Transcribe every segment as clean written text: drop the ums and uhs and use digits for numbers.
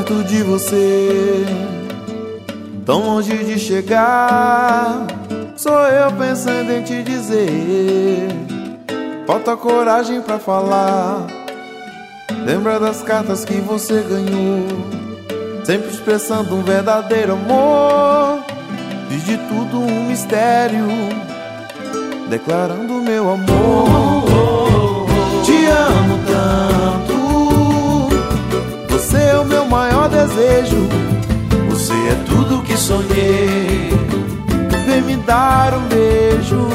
perto de você, tão longe de chegar. Sou eu pensando em te dizer, falta coragem pra falar. Lembra das cartas que você ganhou, sempre expressando um verdadeiro amor. Fiz de tudo um mistério, declarando meu amor. Te amo tanto, você é o meu maior desejo. Você é tudo que sonhei, vem me dar um beijo.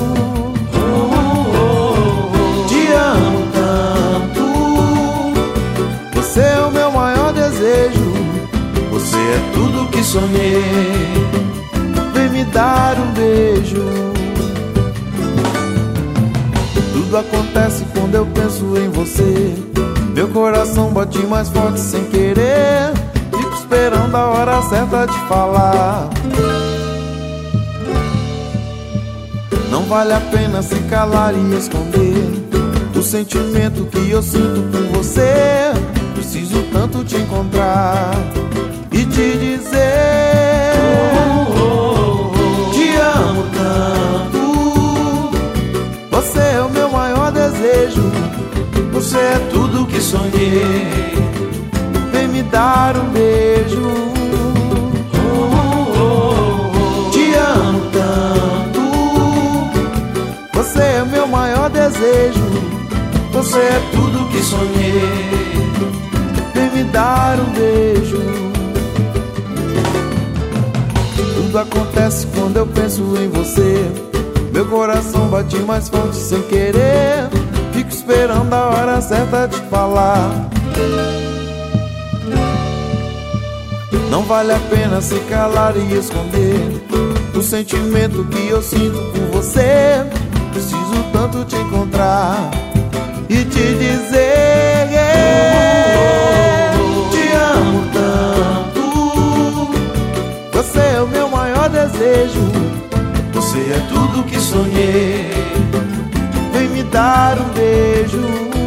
Te amo tanto, você é o meu maior desejo. Você é tudo que sonhei, vem me dar um beijo. Tudo acontece quando eu penso em você, meu coração bate mais forte sem querer. Fico esperando a hora certa de falar. Não vale a pena se calar e esconder o sentimento que eu sinto por você. Preciso tanto te encontrar e te dizer, te amo tanto. Você é o meu maior desejo, você é tudo que sonhei, vem me dar um beijo. Te amo tanto, você é o meu maior desejo, você é tudo que sonhei, vem me dar um beijo. Tudo acontece quando eu penso em você, meu coração bate mais forte sem querer. Fico esperando a hora certa de falar. Não vale a pena se calar e esconder o sentimento que eu sinto por você. Preciso tanto te encontrar e te dizer, te amo tanto. Você é o meu maior desejo, você é tudo que sonhei, vem me dar um beijo.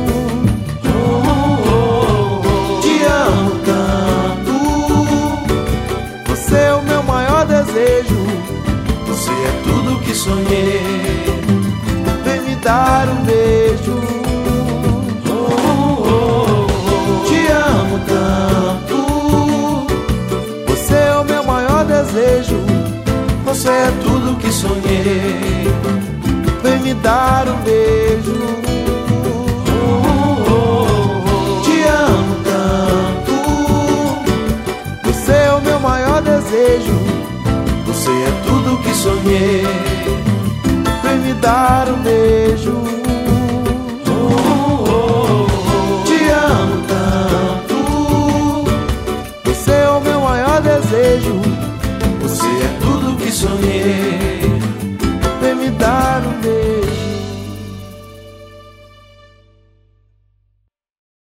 Te amo tanto, você é o meu maior desejo, você é tudo que sonhei, vem me dar um beijo. Te amo tanto, você é o meu maior desejo, você é tudo que sonhei, vem me dar um beijo. Te amo tanto, você é o meu maior desejo, você é tudo que sonhei, vem me dar